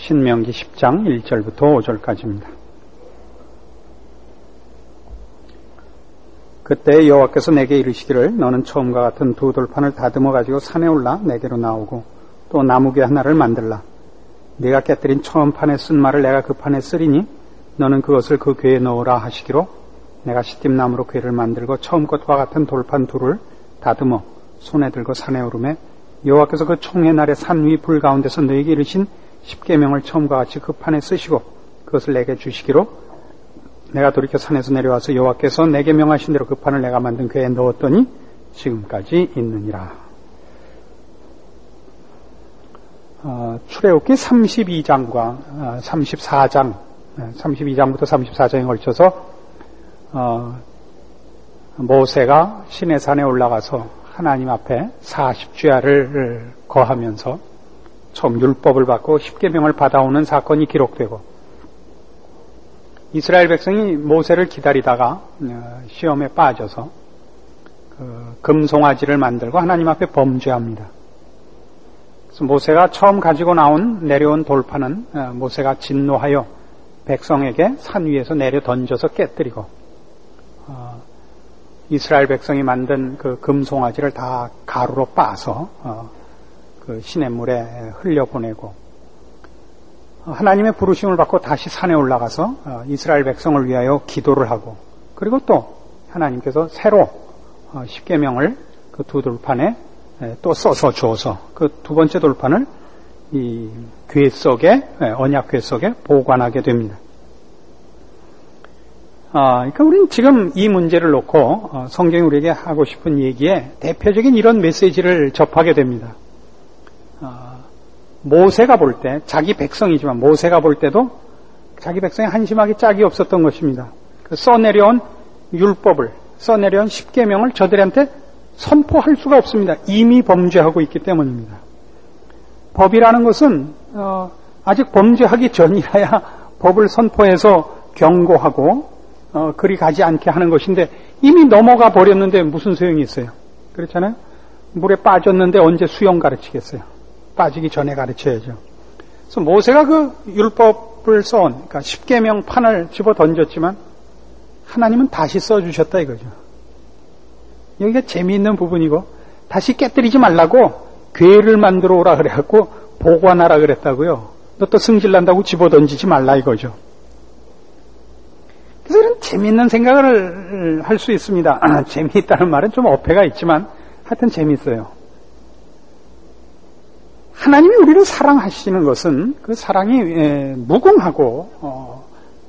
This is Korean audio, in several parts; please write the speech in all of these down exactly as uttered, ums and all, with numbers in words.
신명기 십 장 일 절부터 오 절까지입니다. 그때 여호와께서 내게 이르시기를 너는 처음과 같은 두 돌판을 다듬어 가지고 산에 올라 내게로 나오고 또 나무귀 하나를 만들라. 네가 깨뜨린 처음 판에 쓴 말을 내가 그 판에 쓰리니 너는 그것을 그 궤에 넣으라 하시기로 내가 시팀나무로 궤를 만들고 처음 것과 같은 돌판 둘을 다듬어 손에 들고 산에 오르매 여호와께서 그 총회 날에 산 위 불 가운데서 너에게 이르신 십계명을 처음과 같이 그 판에 쓰시고 그것을 내게 주시기로 내가 돌이켜 산에서 내려와서 여호와께서 내게 명하신 대로 그 판을 내가 만든 궤에 넣었더니 지금까지 있느니라. 어, 출애굽기 삼십이 장과 어, 삼십사 장, 삼십이 장부터 삼십사 장에 걸쳐서 어, 모세가 시내산에 올라가서 하나님 앞에 사십 주야를 거하면서 처음 율법을 받고 십계명을 받아오는 사건이 기록되고 이스라엘 백성이 모세를 기다리다가 시험에 빠져서 그 금송아지를 만들고 하나님 앞에 범죄합니다. 그래서 모세가 처음 가지고 나온 내려온 돌판은 모세가 진노하여 백성에게 산 위에서 내려 던져서 깨뜨리고 어, 이스라엘 백성이 만든 그 금송아지를 다 가루로 빻아서 어, 그 시냇물에 흘려보내고 하나님의 부르심을 받고 다시 산에 올라가서 어, 이스라엘 백성을 위하여 기도를 하고 그리고 또 하나님께서 새로 어, 십계명을 그 두 돌판에 에, 또 써서 주어서 그 두 번째 돌판을 이 궤 속에 언약 궤 속에 보관하게 됩니다. 아, 그러니까 우리는 지금 이 문제를 놓고 어, 성경이 우리에게 하고 싶은 얘기에 대표적인 이런 메시지를 접하게 됩니다. 어, 모세가 볼 때, 자기 백성이지만 모세가 볼 때도 자기 백성이 한심하게 짝이 없었던 것입니다. 그 써내려온 율법을, 써내려온 십계명을 저들한테 선포할 수가 없습니다. 이미 범죄하고 있기 때문입니다. 법이라는 것은 어, 아직 범죄하기 전이라야 법을 선포해서 경고하고 어, 그리 가지 않게 하는 것인데 이미 넘어가 버렸는데 무슨 소용이 있어요? 그렇잖아요? 물에 빠졌는데 언제 수영 가르치겠어요? 빠지기 전에 가르쳐야죠. 그래서 모세가 그 율법을 써온, 그러니까 십계명 판을 집어 던졌지만 하나님은 다시 써주셨다 이거죠. 여기가 재미있는 부분이고 다시 깨뜨리지 말라고 궤를 만들어 오라 그래갖고 보관하라 그랬다고요. 너 또 승질난다고 집어 던지지 말라 이거죠. 그래서 이런 재미있는 생각을 할 수 있습니다. 아, 재미있다는 말은 좀 어폐가 있지만 하여튼 재미있어요. 하나님이 우리를 사랑하시는 것은 그 사랑이 에, 무궁하고 어,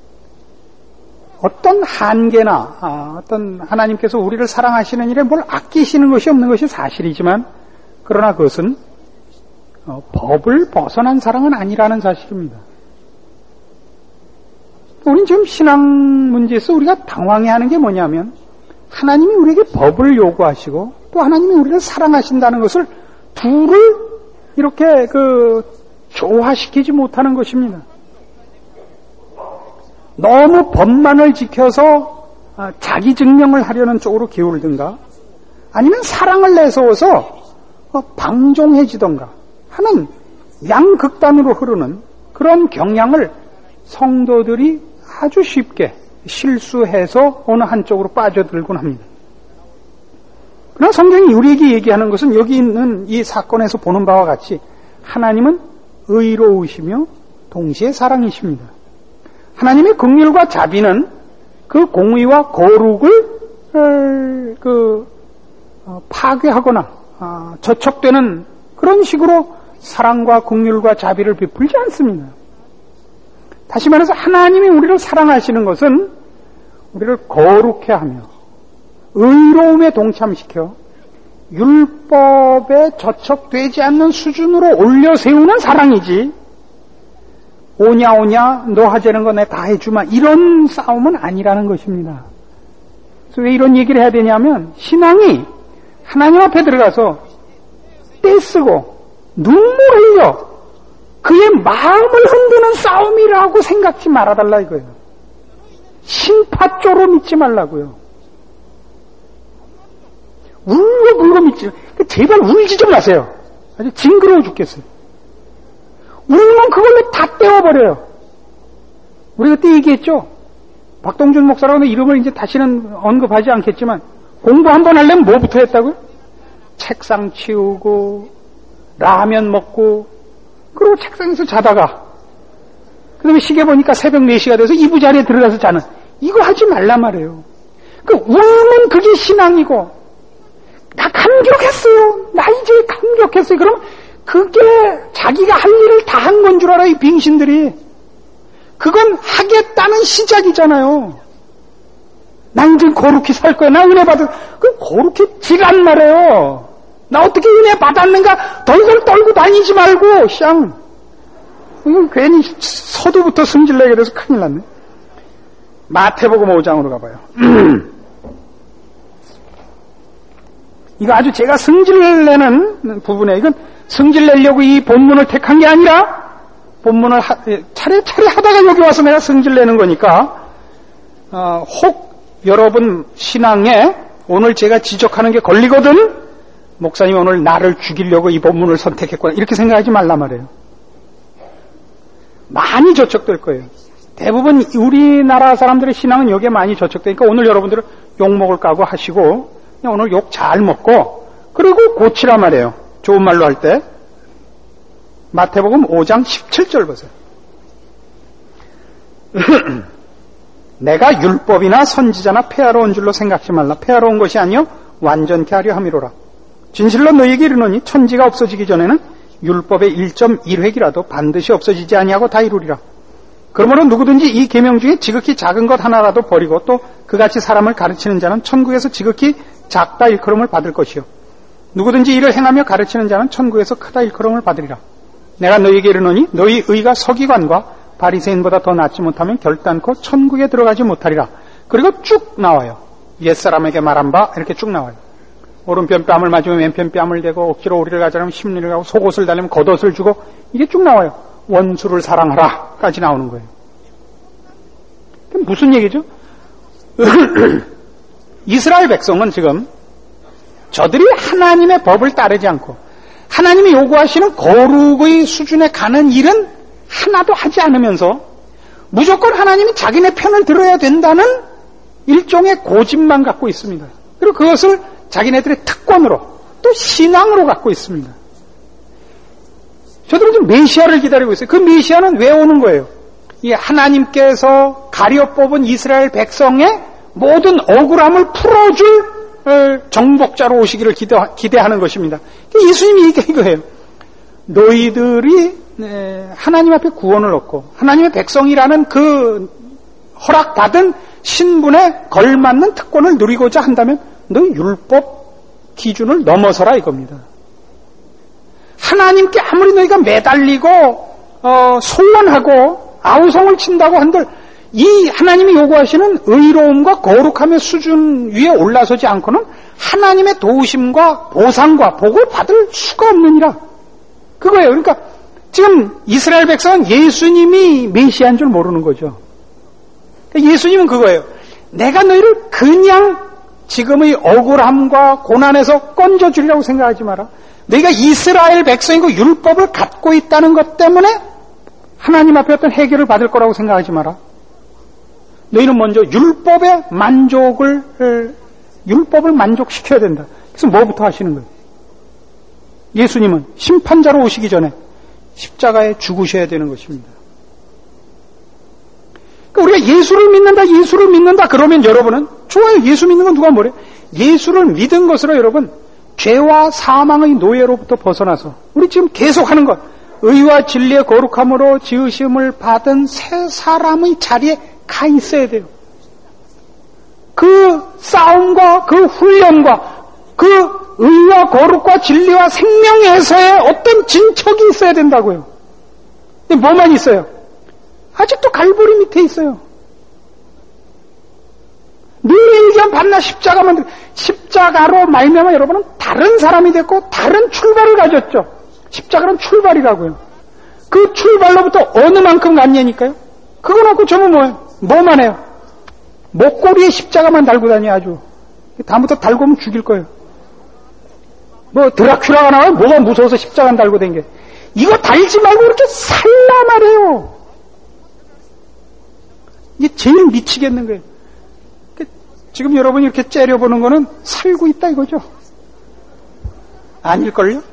어떤 한계나 아, 어떤 하나님께서 우리를 사랑하시는 일에 뭘 아끼시는 것이 없는 것이 사실이지만 그러나 그것은 어, 법을 벗어난 사랑은 아니라는 사실입니다. 우린 지금 신앙 문제에서 우리가 당황해하는 게 뭐냐면 하나님이 우리에게 법을 요구하시고 또 하나님이 우리를 사랑하신다는 것을 둘을 이렇게 그 조화시키지 못하는 것입니다. 너무 법만을 지켜서 자기 증명을 하려는 쪽으로 기울든가 아니면 사랑을 내세워서 방종해지던가 하는 양극단으로 흐르는 그런 경향을 성도들이 아주 쉽게 실수해서 어느 한쪽으로 빠져들곤 합니다. 그러나 성경이 우리에게 얘기하는 것은 여기 있는 이 사건에서 보는 바와 같이 하나님은 의로우시며 동시에 사랑이십니다. 하나님의 긍휼과 자비는 그 공의와 거룩을 그 파괴하거나 저촉되는 그런 식으로 사랑과 긍휼과 자비를 베풀지 않습니다. 다시 말해서 하나님이 우리를 사랑하시는 것은 우리를 거룩해 하며 의로움에 동참시켜 율법에 저촉되지 않는 수준으로 올려 세우는 사랑이지 오냐 오냐 너 하자는 거 내가 다 해주마 이런 싸움은 아니라는 것입니다. 그래서 왜 이런 얘기를 해야 되냐면 신앙이 하나님 앞에 들어가서 떼쓰고 눈물 흘려 그의 마음을 흔드는 싸움이라고 생각지 말아달라 이거예요. 심파조로 믿지 말라고요. 울고 울고 믿지 제발 울지 좀 마세요. 아주 징그러워 죽겠어요. 울면 그걸로 다 떼어 끊어버려요. 우리 그때 얘기했죠. 박동준 목사라고 이름을 이제 다시는 언급하지 않겠지만 공부 한번 하려면 뭐부터 했다고요? 책상 치우고 라면 먹고 그리고 책상에서 자다가 그 다음에 시계 보니까 새벽 네 시가 돼서 이부 자리에 들어가서 자는 이거 하지 말란 말이에요. 그 울면 그게 신앙이고 나 감격했어요. 나 이제 감격했어요. 그럼 그게 자기가 할 일을 다 한 건 줄 알아요. 이 빙신들이. 그건 하겠다는 시작이잖아요. 나 이제 거룩히 살 거야. 나 은혜 받을 그 거룩히 지란 말이에요. 나 어떻게 은혜 받았는가 덜덜 떨고 다니지 말고 샹. 이건 괜히 서두부터 승질내게 돼서 큰일 났네. 마태복음 오 장으로 가봐요. 이거 아주 제가 승질을 내는 부분에 이건 승질 내려고 이 본문을 택한 게 아니라 본문을 하, 차례차례 하다가 여기 와서 내가 승질 내는 거니까 어, 혹 여러분 신앙에 오늘 제가 지적하는 게 걸리거든 목사님 오늘 나를 죽이려고 이 본문을 선택했구나 이렇게 생각하지 말란 말이에요. 많이 저촉될 거예요. 대부분 우리나라 사람들의 신앙은 여기에 많이 저촉되니까 오늘 여러분들은 욕먹을 까고 하시고 그냥 오늘 욕 잘 먹고 그리고 고치란 말이에요. 좋은 말로 할 때 마태복음 오 장 십칠 절 보세요. 내가 율법이나 선지자나 폐하러 온 줄로 생각지 말라. 폐하러 온 것이 아니요 완전케 하려 함이로라. 진실로 너희에게 이르노니 천지가 없어지기 전에는 율법의 일 점 일 획이라도 반드시 없어지지 아니하고 다 이루리라. 그러므로 누구든지 이 계명 중에 지극히 작은 것 하나라도 버리고 또 그같이 사람을 가르치는 자는 천국에서 지극히 작다 일컬음을 받을 것이요 누구든지 이를 행하며 가르치는 자는 천국에서 크다 일컬음을 받으리라. 내가 너희에게 이르노니 너희 의가 서기관과 바리새인보다 더 낫지 못하면 결단코 천국에 들어가지 못하리라. 그리고 쭉 나와요. 옛사람에게 말한 바 이렇게 쭉 나와요. 오른편 뺨을 맞으면 왼편 뺨을 대고 억지로 오리를 가자면 심리를 가고 속옷을 달리면 겉옷을 주고 이게 쭉 나와요. 원수를 사랑하라 까지 나오는 거예요. 무슨 얘기죠? 이스라엘 백성은 지금 저들이 하나님의 법을 따르지 않고 하나님이 요구하시는 거룩의 수준에 가는 일은 하나도 하지 않으면서 무조건 하나님이 자기네 편을 들어야 된다는 일종의 고집만 갖고 있습니다. 그리고 그것을 자기네들의 특권으로 또 신앙으로 갖고 있습니다. 저들은 지금 메시아를 기다리고 있어요. 그 메시아는 왜 오는 거예요? 이 하나님께서 가려 뽑은 이스라엘 백성의 모든 억울함을 풀어줄 정복자로 오시기를 기대하는 것입니다. 예수님이 얘기한 거예요. 너희들이 하나님 앞에 구원을 얻고 하나님의 백성이라는 그 허락받은 신분에 걸맞는 특권을 누리고자 한다면 너희 율법 기준을 넘어서라 이겁니다. 하나님께 아무리 너희가 매달리고 어, 소원하고 아우성을 친다고 한들 이 하나님이 요구하시는 의로움과 거룩함의 수준 위에 올라서지 않고는 하나님의 도우심과 보상과 복을 받을 수가 없느니라. 그거예요. 그러니까 지금 이스라엘 백성은 예수님이 메시아인 줄 모르는 거죠. 그러니까 예수님은 그거예요. 내가 너희를 그냥 지금의 억울함과 고난에서 건져주리라고 생각하지 마라. 너희가 이스라엘 백성이고 율법을 갖고 있다는 것 때문에 하나님 앞에 어떤 해결을 받을 거라고 생각하지 마라. 너희는 먼저 율법의 만족을 율법을 만족시켜야 된다. 그래서 뭐부터 하시는 거예요? 예수님은 심판자로 오시기 전에 십자가에 죽으셔야 되는 것입니다. 그러니까 우리가 예수를 믿는다, 예수를 믿는다 그러면 여러분은 좋아요. 예수 믿는 건 누가 뭐래? 예수를 믿은 것으로 여러분 죄와 사망의 노예로부터 벗어나서 우리 지금 계속하는 것 의와 진리의 거룩함으로 지으심을 받은 새 사람의 자리에 가 있어야 돼요. 그 싸움과 그 훈련과 그 의와 거룩과 진리와 생명에서의 어떤 진척이 있어야 된다고요. 근데 뭐만 있어요? 아직도 갈보리 밑에 있어요. 늘 얘기한 반나 십자가만 들 십자가로 말미암아 여러분은 다른 사람이 됐고 다른 출발을 가졌죠. 십자가는 출발이라고요. 그 출발로부터 어느 만큼 갔냐니까요. 그거 놓고 저는 뭐예요? 뭐만 해요? 목걸이에 십자가만 달고 다녀 아주. 다음부터 달고 오면 죽일 거예요. 뭐 드라큘라가 나와요? 뭐가 무서워서 십자가 달고 댕겨. 이거 달지 말고 이렇게 살라 말이에요. 제일 미치겠는 거예요. 지금 여러분이 이렇게 째려보는 거는 살고 있다 이거죠. 아닐걸요?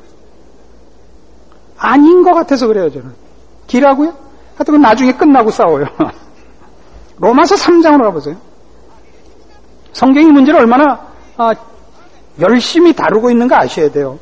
아닌 것 같아서 그래요, 저는. 기라고요? 하여튼 나중에 끝나고 싸워요. 로마서 삼 장으로 가보세요. 성경이 문제를 얼마나 아, 열심히 다루고 있는 거 아셔야 돼요.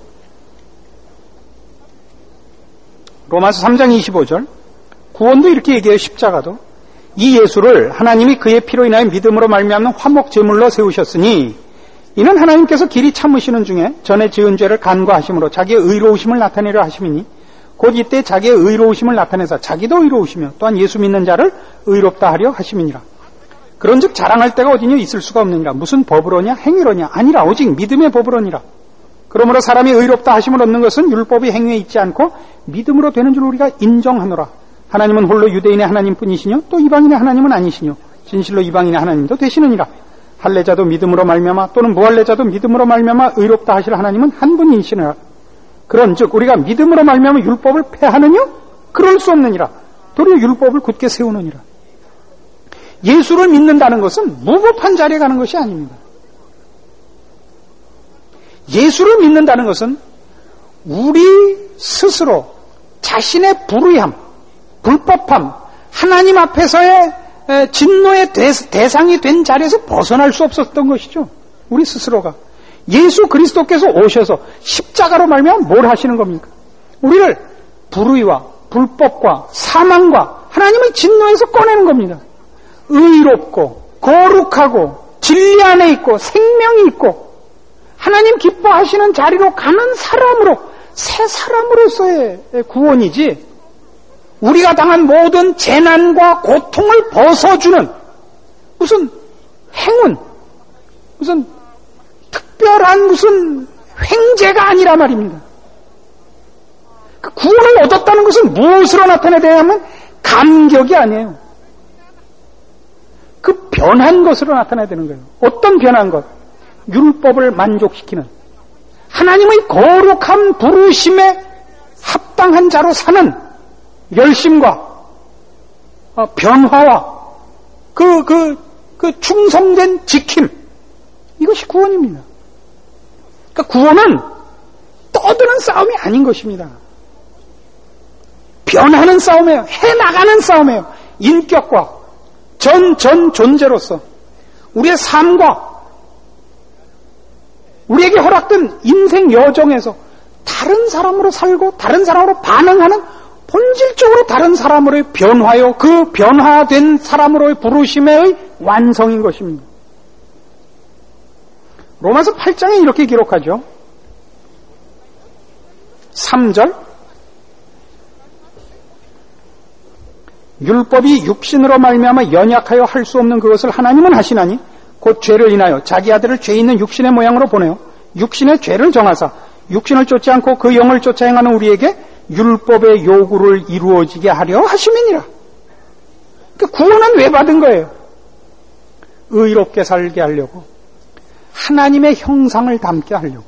로마서 삼 장 이십오 절. 구원도 이렇게 얘기해요. 십자가도. 이 예수를 하나님이 그의 피로 인하여 믿음으로 말미암는 화목 제물로 세우셨으니 이는 하나님께서 길이 참으시는 중에 전에 지은 죄를 간과하심으로 자기의 의로우심을 나타내려 하심이니 곧 이때 자기의 의로우심을 나타내서 자기도 의로우시며 또한 예수 믿는 자를 의롭다 하려 하심이니라. 그런즉 자랑할 데가 어디냐 있을 수가 없느니라. 무슨 법으로냐 행위로냐 아니라 오직 믿음의 법으로니라. 그러므로 사람이 의롭다 하심을 얻는 것은 율법이 행위에 있지 않고 믿음으로 되는 줄 우리가 인정하노라. 하나님은 홀로 유대인의 하나님뿐이시뇨 또 이방인의 하나님은 아니시뇨 진실로 이방인의 하나님도 되시느니라. 할례자도 믿음으로 말미암아 또는 무할례자도 믿음으로 말미암아 의롭다 하실 하나님은 한 분이시니라. 그런즉 우리가 믿음으로 말미암아 율법을 폐하느뇨? 그럴 수 없느니라. 도리어 율법을 굳게 세우느니라. 예수를 믿는다는 것은 무법한 자리에 가는 것이 아닙니다. 예수를 믿는다는 것은 우리 스스로 자신의 불의함, 불법함, 하나님 앞에서의 진노의 대상이 된 자리에서 벗어날 수 없었던 것이죠. 우리 스스로가. 예수 그리스도께서 오셔서 십자가로 말미암아 뭘 하시는 겁니까? 우리를 불의와 불법과 사망과 하나님의 진노에서 꺼내는 겁니다. 의롭고 거룩하고 진리 안에 있고 생명이 있고 하나님 기뻐하시는 자리로 가는 사람으로 새 사람으로서의 구원이지 우리가 당한 모든 재난과 고통을 벗어주는 무슨 행운, 무슨 특별한 무슨 횡재가 아니라 말입니다. 그 구원을 얻었다는 것은 무엇으로 나타내야 하면 감격이 아니에요. 그 변한 것으로 나타나야 되는 거예요. 어떤 변한 것? 율법을 만족시키는 하나님의 거룩한 부르심에 합당한 자로 사는 열심과 어, 변화와 그, 그, 그 충성된 지킴 이것이 구원입니다. 그러니까 구원은 떠드는 싸움이 아닌 것입니다. 변하는 싸움이에요. 해나가는 싸움이에요. 인격과 전, 전 존재로서 우리의 삶과 우리에게 허락된 인생 여정에서 다른 사람으로 살고 다른 사람으로 반응하는 본질적으로 다른 사람으로의 변화요. 그 변화된 사람으로의 부르심의 완성인 것입니다. 로마서 팔 장에 이렇게 기록하죠. 삼 절 율법이 육신으로 말미암아 연약하여 할 수 없는 그것을 하나님은 하시나니 곧 죄를 인하여 자기 아들을 죄 있는 육신의 모양으로 보내어 육신의 죄를 정하사 육신을 쫓지 않고 그 영을 쫓아 행하는 우리에게 율법의 요구를 이루어지게 하려 하심이니라. 그러니까 구원은 왜 받은 거예요? 의롭게 살게 하려고, 하나님의 형상을 담게 하려고,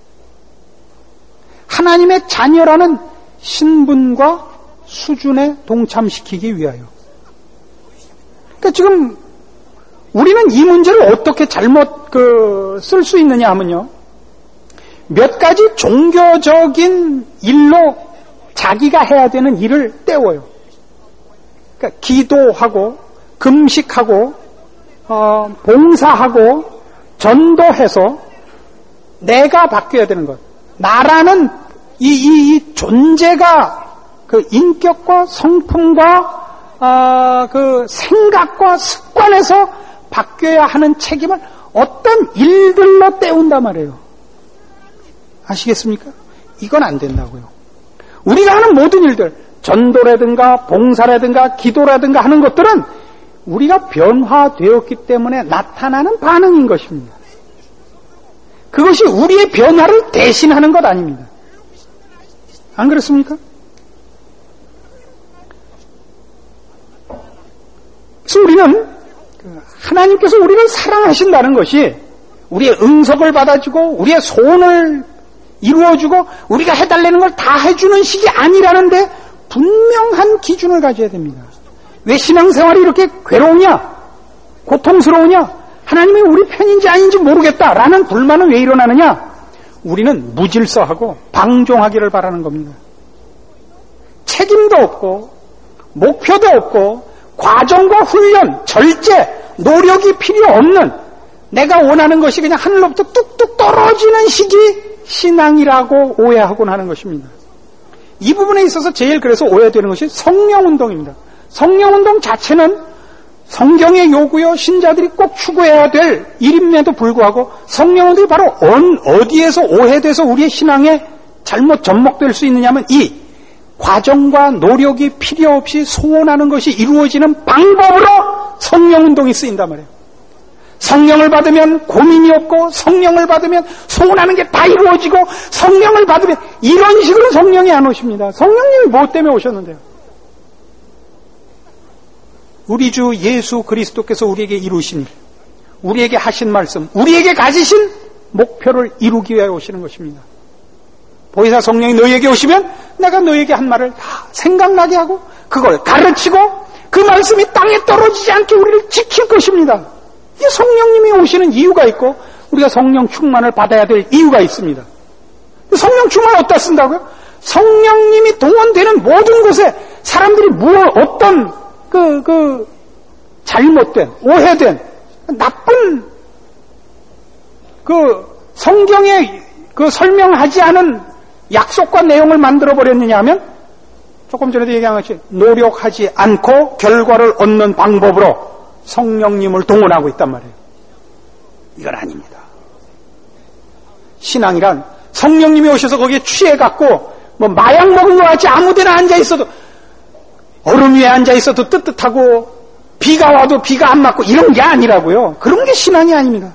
하나님의 자녀라는 신분과 수준에 동참시키기 위하여. 그러니까 지금 우리는 이 문제를 어떻게 잘못 그 쓸 수 있느냐 하면요, 몇 가지 종교적인 일로 자기가 해야 되는 일을 때워요. 그러니까 기도하고 금식하고 어, 봉사하고 전도해서 내가 바뀌어야 되는 것, 나라는 이, 이, 이 존재가 그 인격과 성품과 어, 그 생각과 습관에서 바뀌어야 하는 책임을 어떤 일들로 때운단 말이에요. 아시겠습니까? 이건 안 된다고요. 우리가 하는 모든 일들, 전도라든가 봉사라든가 기도라든가 하는 것들은 우리가 변화되었기 때문에 나타나는 반응인 것입니다. 그것이 우리의 변화를 대신하는 것 아닙니다. 안 그렇습니까? 그래서 우리는 하나님께서 우리를 사랑하신다는 것이 우리의 응석을 받아주고 우리의 소원을 이루어주고 우리가 해달라는 걸 다 해주는 식이 아니라는데 분명한 기준을 가져야 됩니다. 왜 신앙생활이 이렇게 괴로우냐? 고통스러우냐? 하나님이 우리 편인지 아닌지 모르겠다라는 불만은 왜 일어나느냐? 우리는 무질서하고 방종하기를 바라는 겁니다. 책임도 없고 목표도 없고 과정과 훈련, 절제, 노력이 필요 없는 내가 원하는 것이 그냥 하늘로부터 뚝뚝 떨어지는 식이 신앙이라고 오해하곤 하는 것입니다. 이 부분에 있어서 제일 그래서 오해되는 것이 성령운동입니다. 성령운동 자체는 성경의 요구요 신자들이 꼭 추구해야 될 일임에도 불구하고 성령운동이 바로 어디에서 오해돼서 우리의 신앙에 잘못 접목될 수 있느냐면 이 과정과 노력이 필요 없이 소원하는 것이 이루어지는 방법으로 성령운동이 쓰인단 말이에요. 성령을 받으면 고민이 없고 성령을 받으면 소원하는 게 다 이루어지고 성령을 받으면 이런 식으로 성령이 안 오십니다. 성령님이 무엇 때문에 오셨는데요? 우리 주 예수 그리스도께서 우리에게 이루신 일, 우리에게 하신 말씀, 우리에게 가지신 목표를 이루기 위해 오시는 것입니다. 보혜사 성령이 너희에게 오시면 내가 너희에게 한 말을 다 생각나게 하고 그걸 가르치고 그 말씀이 땅에 떨어지지 않게 우리를 지킬 것입니다. 이게 성령님이 오시는 이유가 있고 우리가 성령 충만을 받아야 될 이유가 있습니다. 성령 충만을 어디다 쓴다고요? 성령님이 동원되는 모든 곳에 사람들이 무엇 어떤 그, 그 잘못된 오해된 나쁜 그 성경에 그 설명하지 않은 약속과 내용을 만들어 버렸느냐 하면 조금 전에도 얘기한 것이 노력하지 않고 결과를 얻는 방법으로 성령님을 동원하고 있단 말이에요. 이건 아닙니다. 신앙이란 성령님이 오셔서 거기에 취해갖고 뭐 마약 먹은 것 같이 아무데나 앉아있어도 얼음 위에 앉아있어도 뜨뜻하고 비가 와도 비가 안 맞고 이런 게 아니라고요. 그런 게 신앙이 아닙니다.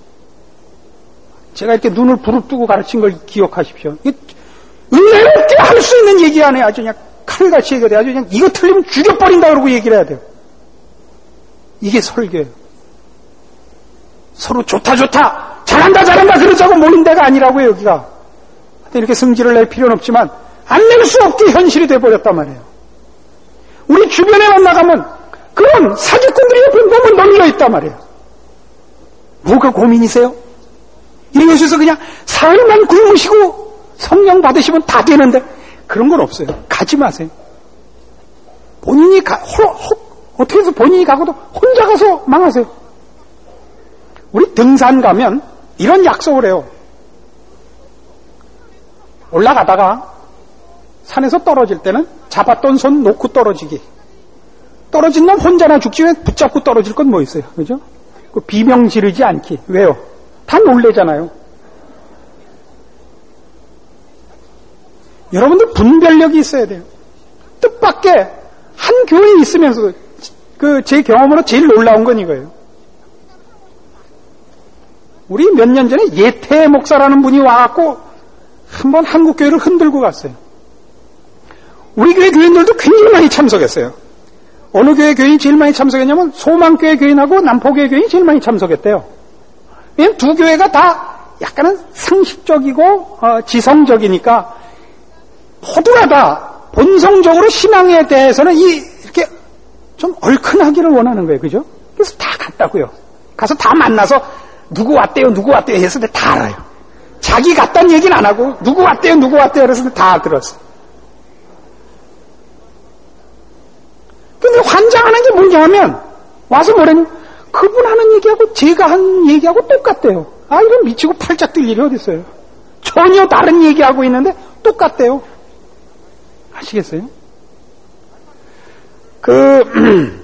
제가 이렇게 눈을 부릅뜨고 가르친 걸 기억하십시오. 은혜롭게 할 수 있는 얘기 안에 아주 그냥 칼같이 얘기해야 돼요. 아주 그냥 이거 틀리면 죽여버린다 그러고 얘기를 해야 돼요. 이게 설교예요. 서로 좋다 좋다 잘한다 잘한다 그러자고 모인 데가 아니라고요. 여기가 이렇게 성질을 낼 필요는 없지만 안 낼 수 없게 현실이 돼버렸단 말이에요. 우리 주변에만 나가면 그런 사기꾼들이 옆에 너무 널려 있단 말이에요. 뭐가 고민이세요? 이런 곳에서 그냥 사흘만 굶으시고 성령 받으시면 다 되는데 그런 건 없어요. 가지 마세요. 본인이 가, 호, 호, 어떻게 해서 본인이 가고도 혼자 가서 망하세요. 우리 등산 가면 이런 약속을 해요. 올라가다가 산에서 떨어질 때는 잡았던 손 놓고 떨어지기. 떨어진 놈 혼자나 죽지 왜 붙잡고 떨어질 건 뭐 있어요. 그죠? 그 비명 지르지 않기. 왜요? 다 놀래잖아요. 여러분들 분별력이 있어야 돼요. 뜻밖의 한 교회에 있으면서 그 제 경험으로 제일 놀라운 건 이거예요. 우리 몇 년 전에 예태 목사라는 분이 와갖고 한번 한국 교회를 흔들고 갔어요. 우리 교회 교인들도 굉장히 많이 참석했어요. 어느 교회 교인이 제일 많이 참석했냐면 소망교회 교인하고 남포교회 교인이 제일 많이 참석했대요. 왜냐면 두 교회가 다 약간은 상식적이고 어, 지성적이니까 모두가 다 본성적으로 신앙에 대해서는 이 이렇게 좀 얼큰하기를 원하는 거예요. 그죠? 그래서 다 갔다고요. 가서 다 만나서 누구 왔대요 누구 왔대요 했을 때 다 알아요. 자기 갔다는 얘기는 안 하고 누구 왔대요 누구 왔대요 그랬을 때 다 들었어요. 근데 환장하는 게 뭐냐 하면 와서 뭐라냐 그분 하는 얘기하고 제가 한 얘기하고 똑같대요. 아 이런 미치고 팔짝 뛸 일이 어디 있어요. 전혀 다른 얘기하고 있는데 똑같대요. 아시겠어요? 그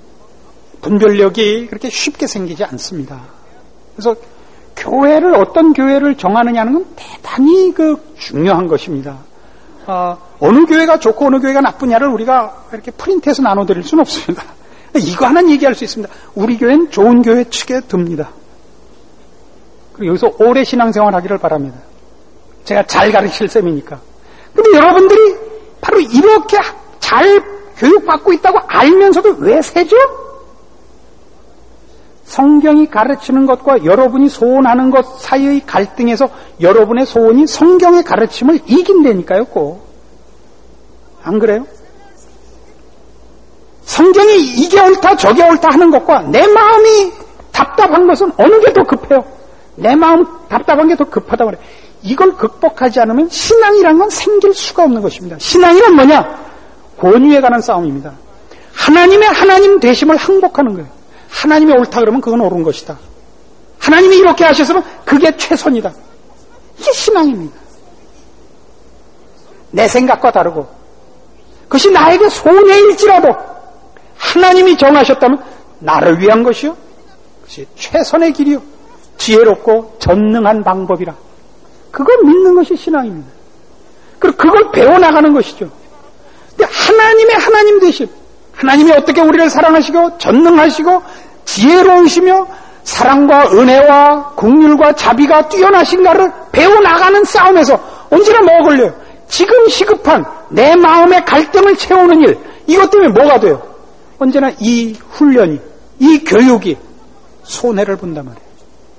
분별력이 그렇게 쉽게 생기지 않습니다. 그래서 교회를 어떤 교회를 정하느냐는 건 대단히 그 중요한 것입니다. 어, 어느 교회가 좋고 어느 교회가 나쁘냐를 우리가 이렇게 프린트해서 나눠드릴 수는 없습니다. 이거 하나는 얘기할 수 있습니다. 우리 교회는 좋은 교회 측에 듭니다. 그리고 여기서 오래 신앙생활 하기를 바랍니다. 제가 잘 가르칠 셈이니까. 근데 여러분들이 바로 이렇게 잘 교육받고 있다고 알면서도 왜 세죠? 성경이 가르치는 것과 여러분이 소원하는 것 사이의 갈등에서 여러분의 소원이 성경의 가르침을 이긴다니까요, 꼭. 안 그래요? 성경이 이게 옳다 저게 옳다 하는 것과 내 마음이 답답한 것은 어느 게 더 급해요? 내 마음 답답한 게 더 급하다고 그래요. 이걸 극복하지 않으면 신앙이란 건 생길 수가 없는 것입니다. 신앙이란 뭐냐? 권위에 관한 싸움입니다. 하나님의 하나님 되심을 항복하는 거예요. 하나님이 옳다 그러면 그건 옳은 것이다. 하나님이 이렇게 하셨으면 그게 최선이다. 이게 신앙입니다. 내 생각과 다르고 그것이 나에게 손해일지라도 하나님이 정하셨다면 나를 위한 것이요. 그것이 최선의 길이요. 지혜롭고 전능한 방법이라. 그걸 믿는 것이 신앙입니다. 그리고 그걸 배워나가는 것이죠. 근데 하나님의 하나님 되심, 하나님이 어떻게 우리를 사랑하시고 전능하시고 지혜로우시며 사랑과 은혜와 긍휼과 자비가 뛰어나신가를 배워나가는 싸움에서 언제나 뭐가 걸려요? 지금 시급한 내 마음의 갈등을 채우는 일, 이것 때문에 뭐가 돼요? 언제나 이 훈련이, 이 교육이 손해를 본단 말이에요.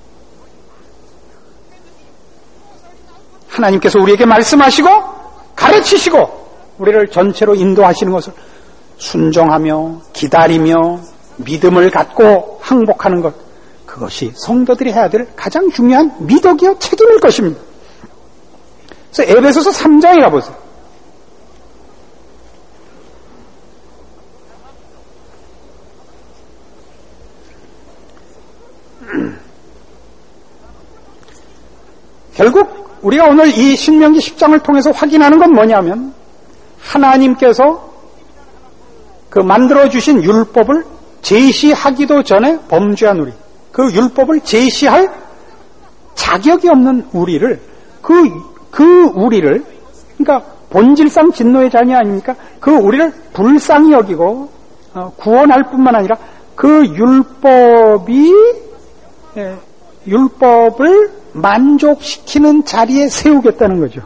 하나님께서 우리에게 말씀하시고 가르치시고 우리를 전체로 인도하시는 것을 순종하며 기다리며 믿음을 갖고 항복하는 것, 그것이 성도들이 해야 될 가장 중요한 미덕이요 책임일 것입니다. 그래서 에베소서 삼 장에 가보세요. 결국 우리가 오늘 이 신명기 십 장을 통해서 확인하는 건 뭐냐면 하나님께서 그 만들어주신 율법을 제시하기도 전에 범죄한 우리, 그 율법을 제시할 자격이 없는 우리를, 그, 그 우리를, 그러니까 본질상 진노의 자녀 아닙니까? 그 우리를 불쌍히 여기고 어, 구원할 뿐만 아니라 그 율법이 예, 율법을 만족시키는 자리에 세우겠다는 거죠.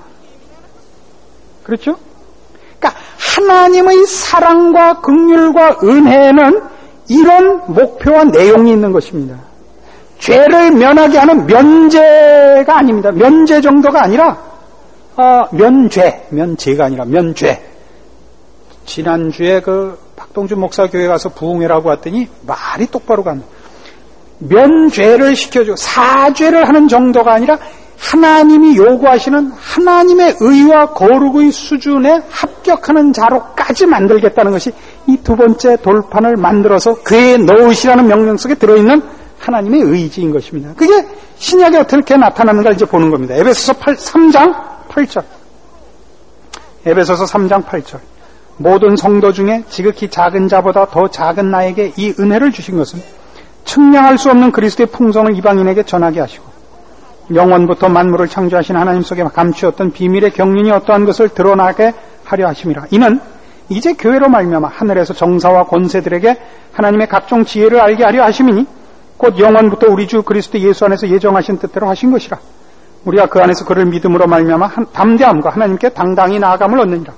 그렇죠? 그러니까 하나님의 사랑과 긍휼과 은혜는 이런 목표와 내용이 있는 것입니다. 죄를 면하게 하는 면죄가 아닙니다. 면죄 정도가 아니라 어, 면죄, 면죄가 아니라 면죄. 지난주에 그 박동준 목사 교회 가서 부흥회라고 왔더니 말이 똑바로 갔네. 면죄를 시켜주고 사죄를 하는 정도가 아니라 하나님이 요구하시는 하나님의 의와 거룩의 수준에 합격하는 자로까지 만들겠다는 것이 이 두 번째 돌판을 만들어서 교회에 넣으시라는 명령 속에 들어있는 하나님의 의지인 것입니다. 그게 신약에 어떻게 나타나는가 이제 보는 겁니다. 에베소서 삼 장 팔 절. 에베소서 삼 장 팔 절. 모든 성도 중에 지극히 작은 자보다 더 작은 나에게 이 은혜를 주신 것은 측량할 수 없는 그리스도의 풍성을 이방인에게 전하게 하시고 영원부터 만물을 창조하신 하나님 속에 감추었던 비밀의 경륜이 어떠한 것을 드러나게 하려 하심이라. 이는 이제 교회로 말미암아 하늘에서 정사와 권세들에게 하나님의 각종 지혜를 알게 하려 하심이니 곧 영원부터 우리 주 그리스도 예수 안에서 예정하신 뜻대로 하신 것이라. 우리가 그 안에서 그를 믿음으로 말미암아 담대함과 하나님께 당당히 나아감을 얻느니라.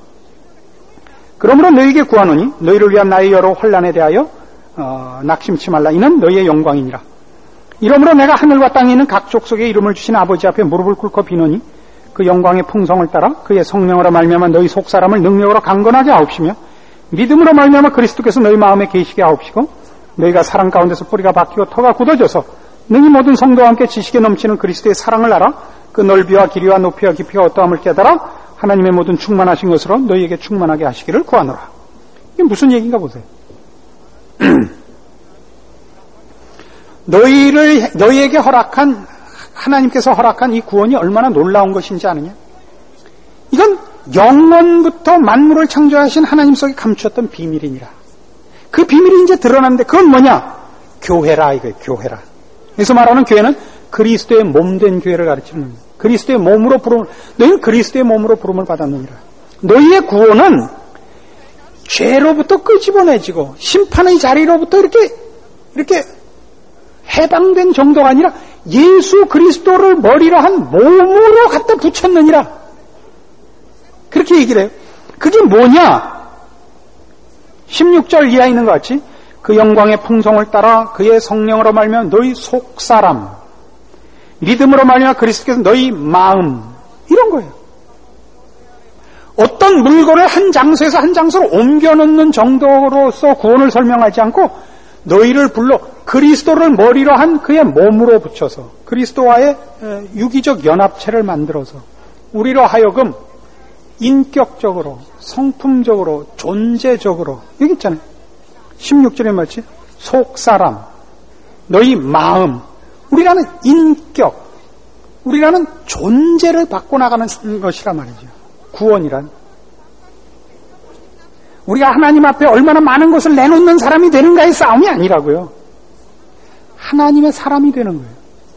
그러므로 너희에게 구하노니 너희를 위한 나의 여러 환난에 대하여 어, 낙심치 말라. 이는 너희의 영광이니라. 이러므로 내가 하늘과 땅에 있는 각 족속의 이름을 주신 아버지 앞에 무릎을 꿇고 비노니 그 영광의 풍성을 따라 그의 성령으로 말미암아 너희 속사람을 능력으로 강건하게 하옵시며 믿음으로 말미암아 그리스도께서 너희 마음에 계시게 하옵시고 너희가 사랑 가운데서 뿌리가 박히고 터가 굳어져서 능히 모든 성도와 함께 지식에 넘치는 그리스도의 사랑을 알아 그 넓이와 길이와 높이와 깊이가 어떠함을 깨달아 하나님의 모든 충만하신 것으로 너희에게 충만하게 하시기를 구하노라. 이게 무슨 얘기인가 보세요. 너희를, 너희에게 허락한, 하나님께서 허락한 이 구원이 얼마나 놀라운 것인지 아느냐? 이건 영원부터 만물을 창조하신 하나님 속에 감추었던 비밀이니라. 그 비밀이 이제 드러났는데 그건 뭐냐? 교회라, 이거예요, 교회라. 그래서 말하는 교회는 그리스도의 몸된 교회를 가르치는 겁니다. 그리스도의 몸으로 부름을, 너희는 그리스도의 몸으로 부름을 받았느니라. 너희의 구원은 죄로부터 끄집어내지고 심판의 자리로부터 이렇게, 이렇게 해방된 정도가 아니라 예수 그리스도를 머리로 한 몸으로 갖다 붙였느니라. 그렇게 얘기를 해요. 그게 뭐냐? 십육 절 이하에 있는 것 같이 그 영광의 풍성을 따라 그의 성령으로 말미암아 너희 속사람, 믿음으로 말미암아 그리스도께서 너희 마음, 이런 거예요. 어떤 물건을 한 장소에서 한 장소로 옮겨 놓는 정도로서 구원을 설명하지 않고 너희를 불러 그리스도를 머리로 한 그의 몸으로 붙여서 그리스도와의 유기적 연합체를 만들어서 우리로 하여금 인격적으로, 성품적으로, 존재적으로, 여기 있잖아요. 십육 절에 말치 속사람, 너희 마음, 우리라는 인격, 우리라는 존재를 바꿔나가는 것이란 말이죠. 구원이란. 우리가 하나님 앞에 얼마나 많은 것을 내놓는 사람이 되는가의 싸움이 아니라고요. 하나님의 사람이 되는 거예요.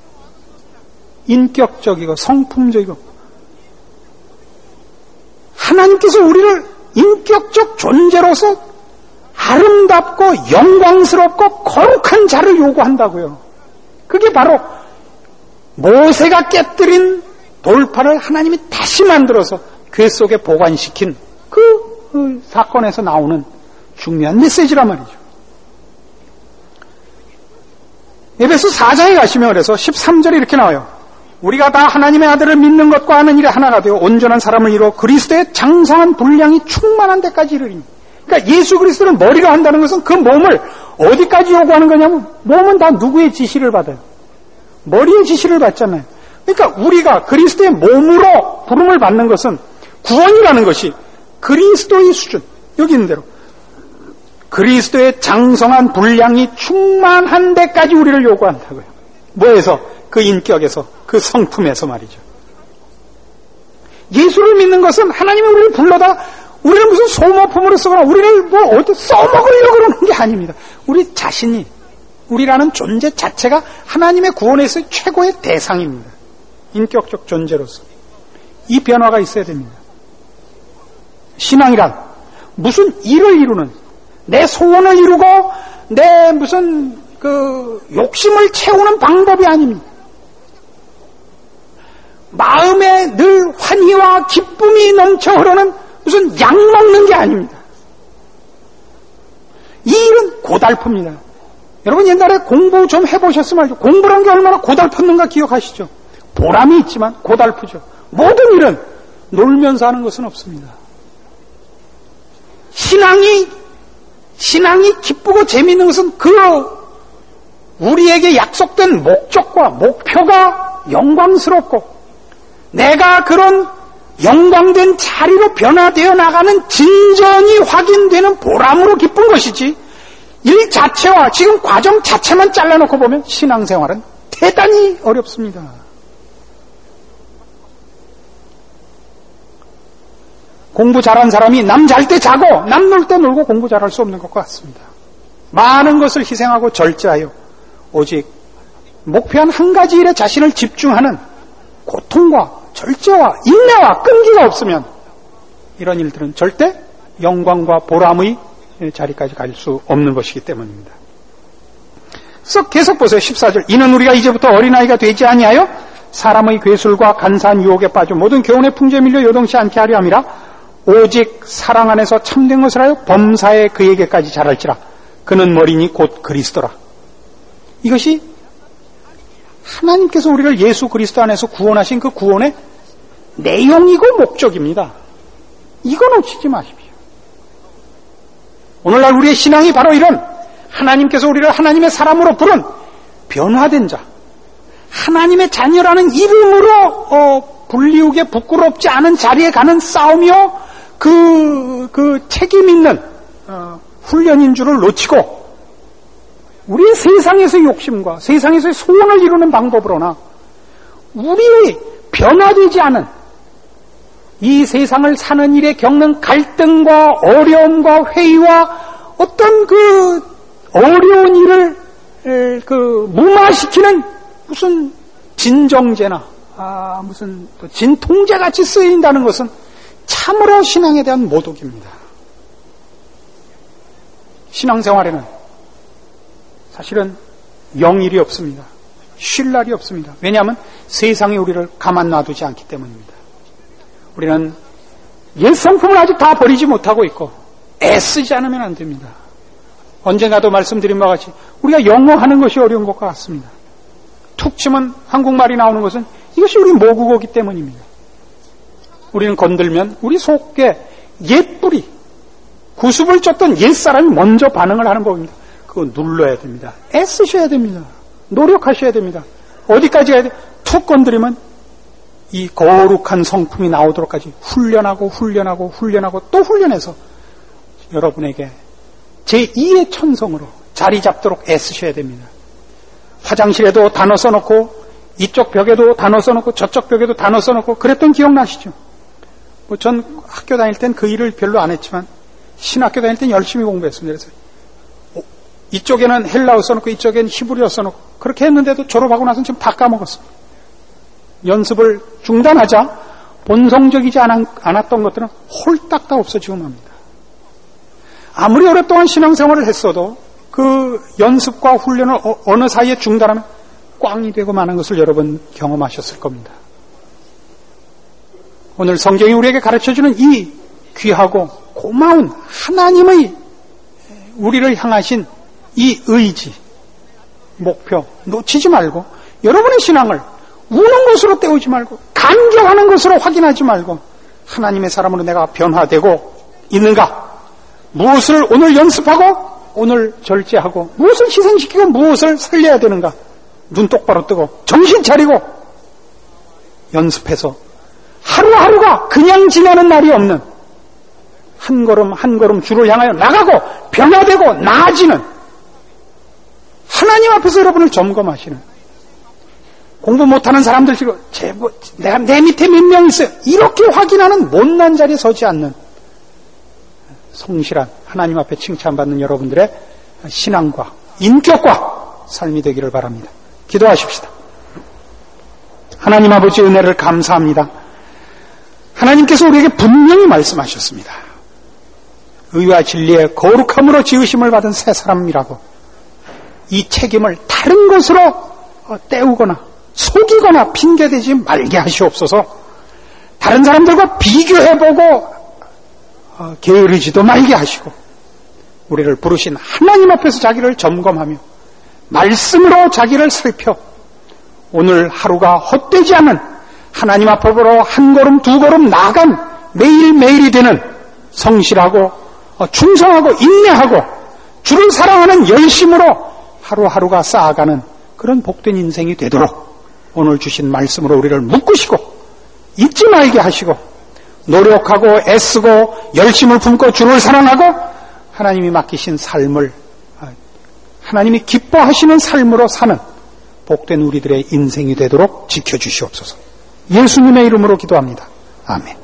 인격적이고 성품적이고 하나님께서 우리를 인격적 존재로서 아름답고 영광스럽고 거룩한 자를 요구한다고요. 그게 바로 모세가 깨뜨린 돌판을 하나님이 다시 만들어서 궤 속에 보관시킨 그, 그 사건에서 나오는 중요한 메시지란 말이죠. 에베소 사 장에 가시면 그래서 십삼 절에 이렇게 나와요. 우리가 다 하나님의 아들을 믿는 것과 하는 일에 하나가 되어 온전한 사람을 이루어 그리스도의 장성한 분량이 충만한 데까지 이르리니. 그러니까 예수 그리스도를 머리로 한다는 것은 그 몸을 어디까지 요구하는 거냐면 몸은 다 누구의 지시를 받아요? 머리의 지시를 받잖아요. 그러니까 우리가 그리스도의 몸으로 부름을 받는 것은 구원이라는 것이 그리스도의 수준, 여기 있는 대로 그리스도의 장성한 분량이 충만한 데까지 우리를 요구한다고요. 뭐에서? 그 인격에서, 그 성품에서 말이죠. 예수를 믿는 것은 하나님이 우리를 불러다 우리를 무슨 소모품으로 쓰거나 우리를 뭐 어디 써먹으려고 그러는 게 아닙니다. 우리 자신이, 우리라는 존재 자체가 하나님의 구원에서 최고의 대상입니다. 인격적 존재로서. 이 변화가 있어야 됩니다. 신앙이란 무슨 일을 이루는, 내 소원을 이루고 내 무슨 그 욕심을 채우는 방법이 아닙니다. 마음에 늘 환희와 기쁨이 넘쳐 흐르는 무슨 약 먹는 게 아닙니다. 이 일은 고달픕니다. 여러분 옛날에 공부 좀 해보셨으면 알죠. 공부란 게 얼마나 고달팠는가 기억하시죠? 보람이 있지만 고달프죠. 모든 일은 놀면서 하는 것은 없습니다. 신앙이 신앙이 기쁘고 재미있는 것은 그 우리에게 약속된 목적과 목표가 영광스럽고 내가 그런 영광된 자리로 변화되어 나가는 진전이 확인되는 보람으로 기쁜 것이지 일 자체와 지금 과정 자체만 잘라놓고 보면 신앙생활은 대단히 어렵습니다. 공부 잘한 사람이 남 잘 때 자고 남 놀 때 놀고 공부 잘할 수 없는 것 같습니다. 많은 것을 희생하고 절제하여 오직 목표한 한 가지 일에 자신을 집중하는 고통과 절제와 인내와 끈기가 없으면 이런 일들은 절대 영광과 보람의 자리까지 갈 수 없는 것이기 때문입니다. 그래서 계속 보세요. 십사 절. 이는 우리가 이제부터 어린아이가 되지 아니하여 사람의 괴술과 간사한 유혹에 빠져 모든 교훈의 풍조에 밀려 요동치 않게 하려 함이라. 오직 사랑 안에서 참된 것을 하여 범사에 그에게까지 자랄지라. 그는 머리니 곧 그리스도라. 이것이 하나님께서 우리를 예수 그리스도 안에서 구원하신 그 구원의 내용이고 목적입니다. 이거 놓치지 마십시오. 오늘날 우리의 신앙이 바로 이런 하나님께서 우리를 하나님의 사람으로 부른 변화된 자, 하나님의 자녀라는 이름으로 어, 불리우게 부끄럽지 않은 자리에 가는 싸움이요 그, 그 책임 있는 어, 훈련인 줄을 놓치고 우리의 세상에서의 욕심과 세상에서의 소원을 이루는 방법으로나 우리의 변화되지 않은 이 세상을 사는 일에 겪는 갈등과 어려움과 회의와 어떤 그 어려운 일을 그 무마시키는 무슨 진정제나 아 무슨 진통제 같이 쓰인다는 것은 참으로 신앙에 대한 모독입니다. 신앙생활에는 사실은 영일이 없습니다. 쉴 날이 없습니다. 왜냐하면 세상이 우리를 가만 놔두지 않기 때문입니다. 우리는 옛 성품을 아직 다 버리지 못하고 있고 애쓰지 않으면 안 됩니다. 언젠가도 말씀드린 바와 같이 우리가 영어 하는 것이 어려운 것과 같습니다. 툭 치면 한국말이 나오는 것은 이것이 우리 모국어이기 때문입니다. 우리는 건들면 우리 속에 옛뿌리, 구습을 쫓던 옛사람이 먼저 반응을 하는 법입니다. 그거 눌러야 됩니다. 애쓰셔야 됩니다. 노력하셔야 됩니다. 어디까지 가야 돼? 툭 건드리면 이 거룩한 성품이 나오도록까지 훈련하고 훈련하고 훈련하고 또 훈련해서 여러분에게 제이의 천성으로 자리 잡도록 애쓰셔야 됩니다. 화장실에도 단어 써놓고 이쪽 벽에도 단어 써놓고 저쪽 벽에도 단어 써놓고 그랬던 기억나시죠? 뭐 전 학교 다닐 땐 그 일을 별로 안 했지만 신학교 다닐 땐 열심히 공부했습니다. 그래서 이쪽에는 헬라어 써놓고 이쪽에는 히브리어 써놓고 그렇게 했는데도 졸업하고 나서는 지금 다 까먹었습니다. 연습을 중단하자 본성적이지 않았던 것들은 홀딱 다 없어지고 맙니다. 아무리 오랫동안 신앙생활을 했어도 그 연습과 훈련을 어느 사이에 중단하면 꽝이 되고 마는 것을 여러분 경험하셨을 겁니다. 오늘 성경이 우리에게 가르쳐주는 이 귀하고 고마운 하나님의 우리를 향하신 이 의지, 목표 놓치지 말고 여러분의 신앙을 우는 것으로 때우지 말고 감격하는 것으로 확인하지 말고 하나님의 사람으로 내가 변화되고 있는가? 무엇을 오늘 연습하고 오늘 절제하고 무엇을 희생시키고 무엇을 살려야 되는가? 눈 똑바로 뜨고 정신 차리고 연습해서 하루하루가 그냥 지나는 날이 없는 한 걸음 한 걸음 주를 향하여 나가고 변화되고 나아지는 하나님 앞에서 여러분을 점검하시는 공부 못하는 사람들 지금 제, 뭐, 내가 내 밑에 몇 명 있어요. 이렇게 확인하는 못난 자리에 서지 않는 성실한 하나님 앞에 칭찬받는 여러분들의 신앙과 인격과 삶이 되기를 바랍니다. 기도하십시다. 하나님 아버지 은혜를 감사합니다. 하나님께서 우리에게 분명히 말씀하셨습니다. 의와 진리의 거룩함으로 지으심을 받은 새 사람이라고 이 책임을 다른 것으로 때우거나 속이거나 핑계대지 말게 하시옵소서. 다른 사람들과 비교해보고 어, 게으르지도 말게 하시고 우리를 부르신 하나님 앞에서 자기를 점검하며 말씀으로 자기를 살펴 오늘 하루가 헛되지 않은 하나님 앞으로 한 걸음 두 걸음 나아간 매일매일이 되는 성실하고 어, 충성하고 인내하고 주를 사랑하는 열심으로 하루하루가 쌓아가는 그런 복된 인생이 되도록 오늘 주신 말씀으로 우리를 묶으시고 잊지 말게 하시고 노력하고 애쓰고 열심을 품고 주를 사랑하고 하나님이 맡기신 삶을 하나님이 기뻐하시는 삶으로 사는 복된 우리들의 인생이 되도록 지켜주시옵소서. 예수님의 이름으로 기도합니다. 아멘.